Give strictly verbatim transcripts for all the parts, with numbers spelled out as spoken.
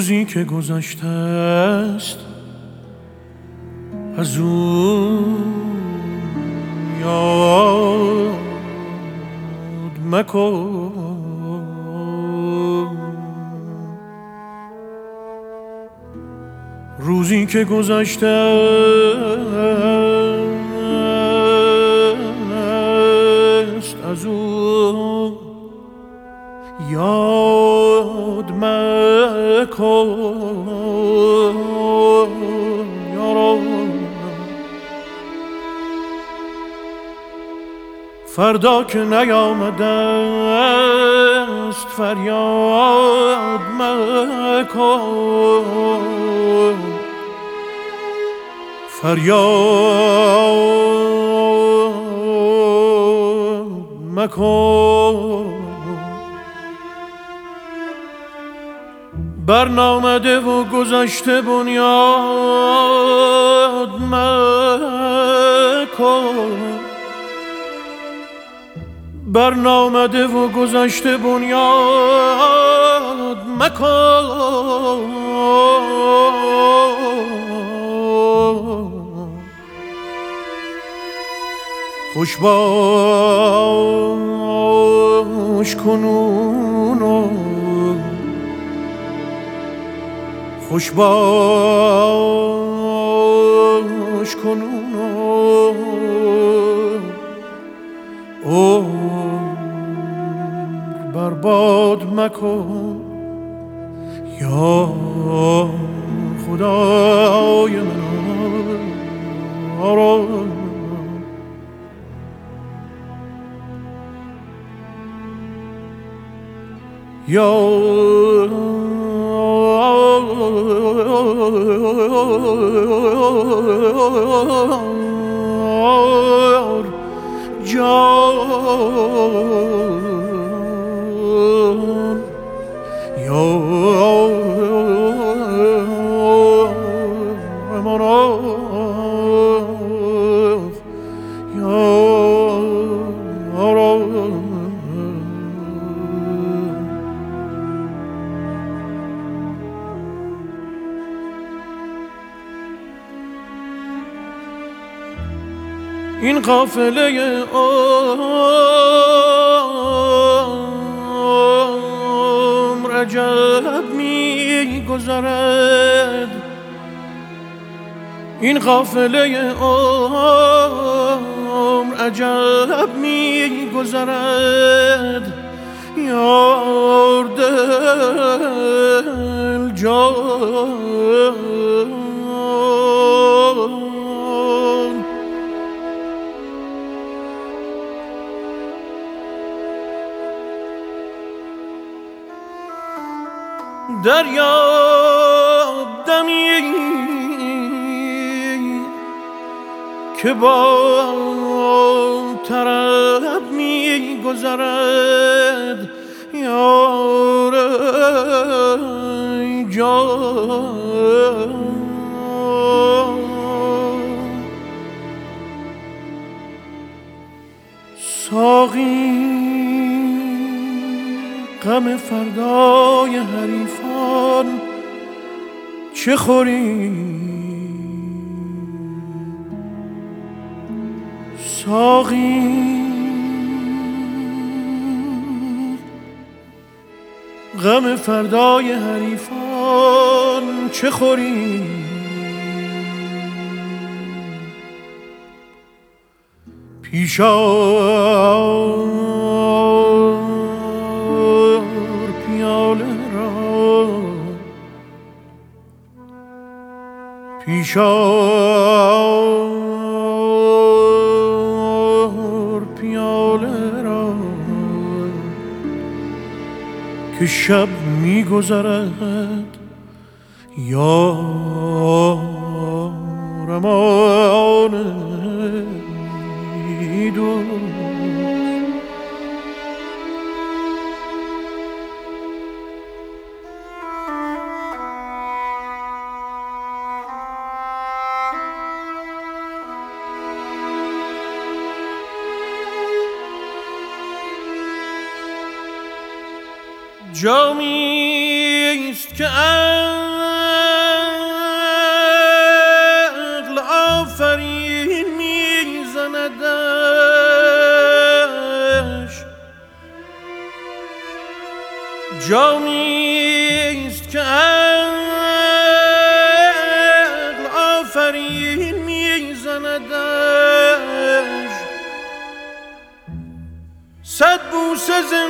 روزی که گذشته است از اون یاد مکن. روزی که گذشته است از اون یاد مکن. فردا که نیامده است فریاد مکن. فریاد مکن. برنامده و گذشته بنیاد مکن. برنامده و گذشته بنیاد مکن. خوش باش کنون و خوش باش کنون و برباد مکن یا خدای من. یا جان یا مناف یا این قافله عمر عجب می گذرد. این قافله عمر عجب می گذرد. یار دل جان دریاب دمی که با طرب می گذرد. یار جان ساقی غم فردای حریفان چه خوری؟ ساقی غم فردای حریفان چه خوری؟ پیشا پیشار پیاله را که شب می گذرد. یارم آن دوست جامی است که عقل آفرین میزندش، جامی است که عقل آفرین میزندش، صد بوسه ز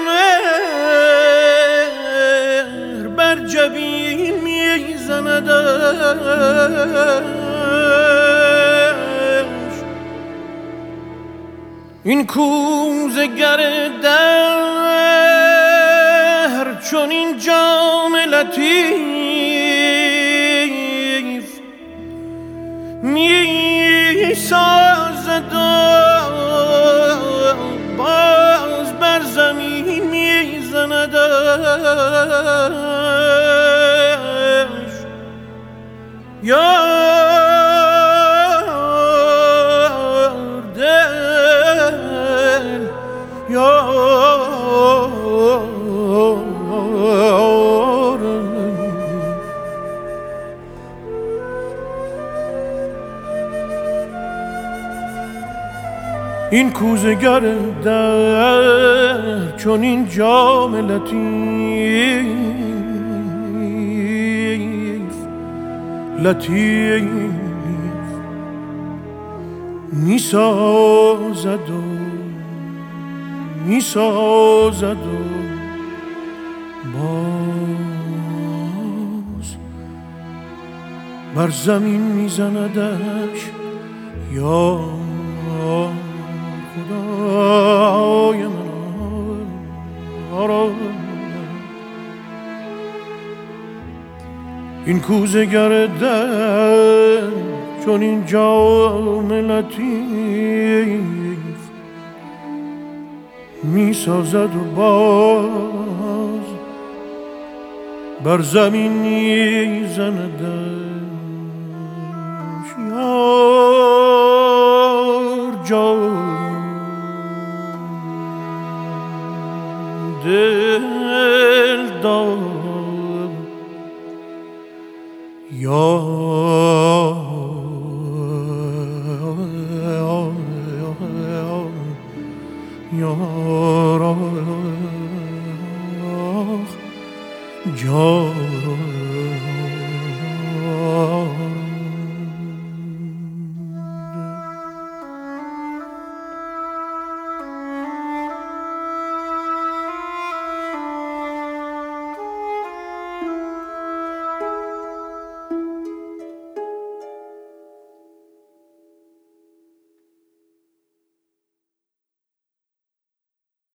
مهر بر جبین میزندش. این کوزه گر دهر چون این جام لطیف می سازد و باز بر زمین می زندش. یار دل یار این کوزه گر در چون این جام لطیف لطیف می سازد و می سازد و باز بر زمین می زندش. یا خدای من این کوزه گر در چون این جام لطیف می سازد و باز بر زمین می زندش. یار جان دل دار یار یار